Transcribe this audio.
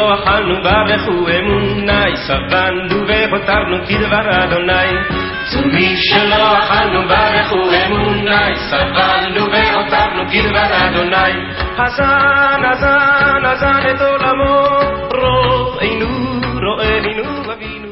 שלא אכלנו ברכו אמוני, שבענו והותרנו כדבר אדוני. צומי שלא אכלנו ברכו אמוני, שבענו והותרנו כדבר אדוני. הזן, הזן, הזן את עולמו, רואינו, רואינו אבינו.